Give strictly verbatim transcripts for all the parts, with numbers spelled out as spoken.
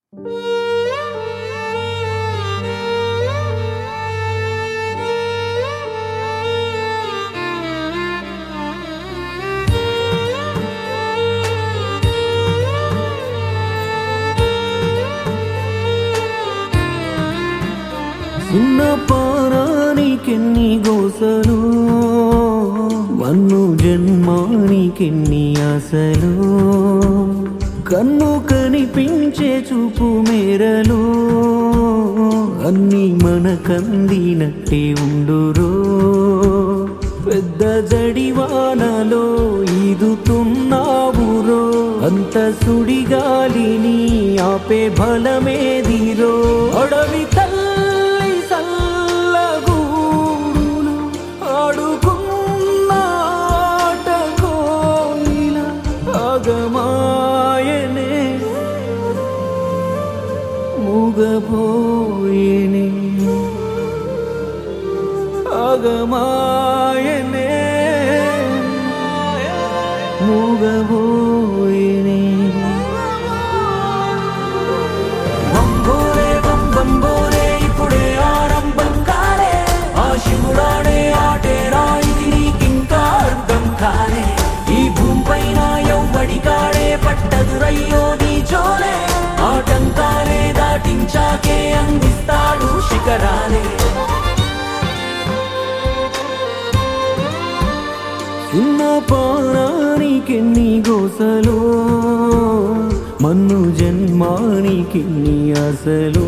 చిన్న పారానికెన్ని గోసలు, మన్ను జన్మానికెన్ని ఆశలు, కన్ను కనిపించే చూపు మేరలు అన్నీ మనకందినట్టే ఉండురో. పెద్ద జడివానలో ఈదుతున్నావురో, అంత సుడిగాలిని ఆపే బలమేదిరో. అడవి తల్లి సల్లగూడులు ఆడుకున్న ఆట కోయిల ఆగమాయనే మూగబోయేనే ఆగమాయనే మూగబోయేనే. బంబోరే బం బంబోరే ఇప్పుడే ఆరంభం కాలే, ఆ శివుడాడే ఆటేరా ఇది నీకింకా అర్థం కాలే. ఈ భూమిపైన ఎవ్వడి కాడే పట్టదురయ్యో నీ జోలే, ఆటంకాలే దాటించాకే అందిస్తాడు శిఖరాలే. చిన్న పారానికెన్ని గోసలు, మన్ను జన్మానికెన్ని ఆశలు.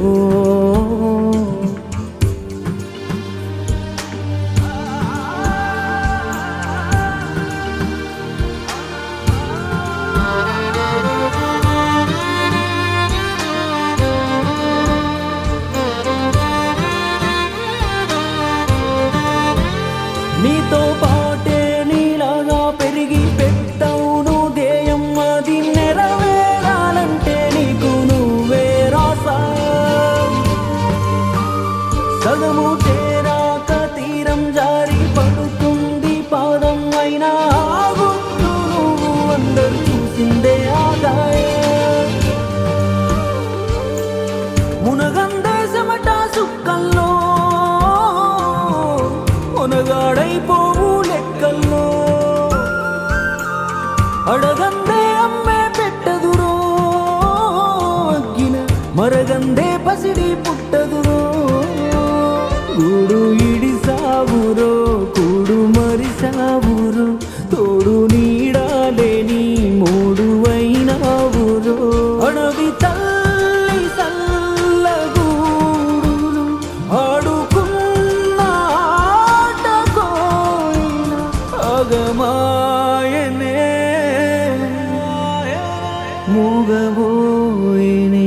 నీతో పాటే నీలాగా పెరిగి పెట్టవును ధ్యేయం, అది నెరవేరాలంటే నీకు నువ్వే రాసా. సగము చేరాక తీరం జారి పడుతుంది పాదం, అయినా ఆగుతూ నువ్వు అందరు చూసిందే ఆదాయ. మునగందే చెమట సుక్కల్లో మునగాడైపోవు లెక్కల్లో, అడగందే అమ్మే పెట్టదురో అగ్గిన మరగందే పసిడి పుట్టదురో. గూడు ఇడిసావురో కూడు మరిసావురో, తోడు నీడాలేని మూడు అయినావురో. అడవి తల్లి సల్లగూడులు ఆడుకున్న ఆట కోయిల ఆగమాయనే మూగబోయేనే.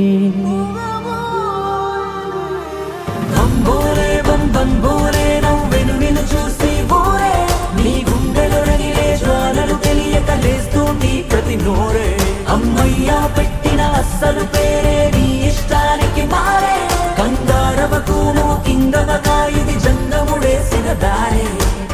బంబోరే బం బంబోరే నవ్వెను నిన్ను చూసి బోరే, నీ గుండెలో రగిలే జ్వాలలు తెలియక లేస్తుంది ప్రతి నోరే. అమ్మయ్యా పెట్టిన అస్సలు పేరే నీ ఇష్టానికి మారే, కంగారవకు నువ్వు కిందవక ఇది జంగముడేసిన దారే.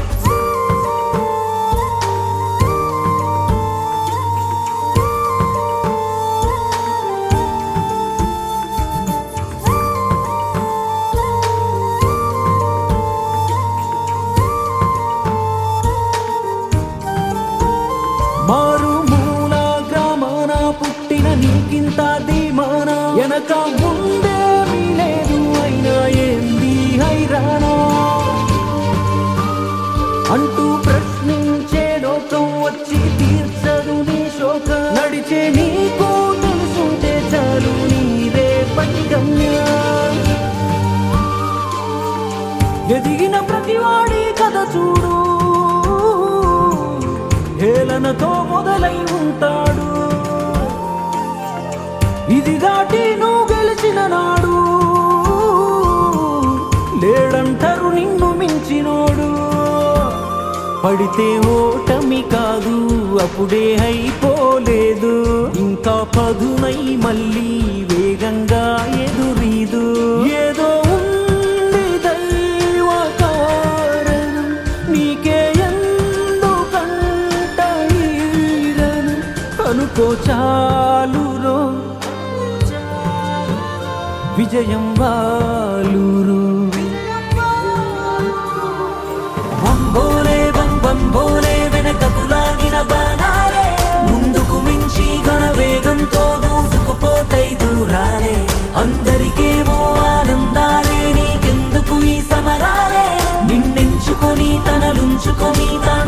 మారుమూల గ్రామాన పుట్టిన నీకింత ధీమాన, వెనక ముందేమీ లేదు అయినా ఏంది హైరానా అంటూ ప్రశ్నించే లోకం వచ్చి తీర్చదు నీ శోకం. నడిచే నీకు తెలుసుంటే చాలు నీదే పని గమ్యం. ఎదిగిన ప్రతివాడి కథ చూడు, హేళనతో మొదలై ఉంటాడు. ఇది దాటి నువ్వు గెలిచిన నాడు లేడంటారు నిన్ను మించినోడు. పడితే ఓటమి కాదు అప్పుడే అయిపోలేదు, ఇంకా పదునై మళ్ళీ వేగంగా ఎదురీదు. ఏదో ఉంది దైవ కారణం నీకే ఎందుకంట ఈరను అనుకో చాలురో. విజయం వాలూరు. బంబోలే బం బంబోలే వెనకకు లాగిన బాణాలే, ముందుకు మించి ఘన వేగంతో దూసుకుపోతై దూరాలే. అందరికేమో ఆనందాలే, నీకెందుకు ఈ సమరాలే? నిన్నెంచుకొని తనలుంచుకొని